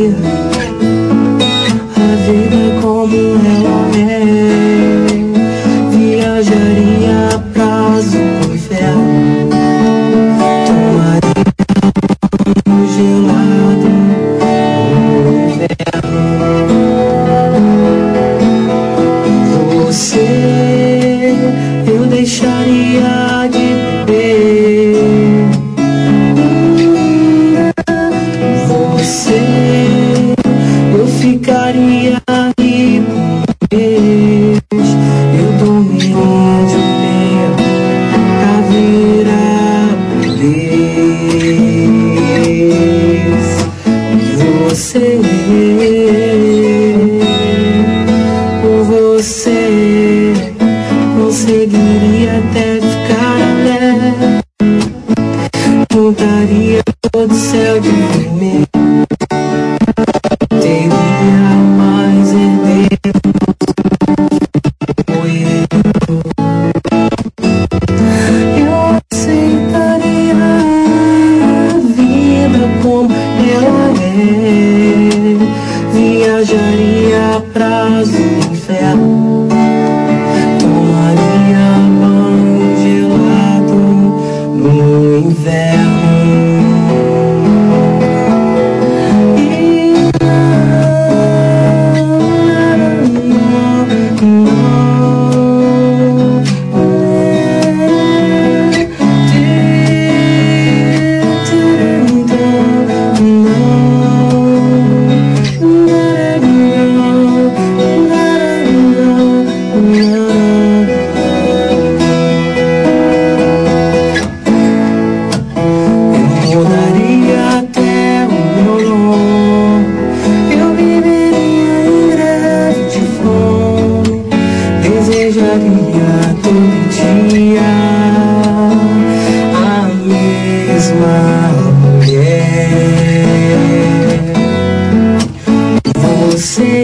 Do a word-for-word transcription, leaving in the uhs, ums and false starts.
a vida como ela é. Viajaria a prazo pro inferno, tomaria um gelado no inverno. Você eu deixaria de beber. Você eu ficaria rico por mês. Eu dormiria de pé pra ver a vez. Você, por você conseguiria até ficar alegre. Juntaria todo o céu de vermelho. Teria mais herdeiros. Eu aceitaria a vida como ela é. Viajaria a prazo do inferno, tomaria banho gelado no inverno. Desejaria todo dia a mesma mulher. Você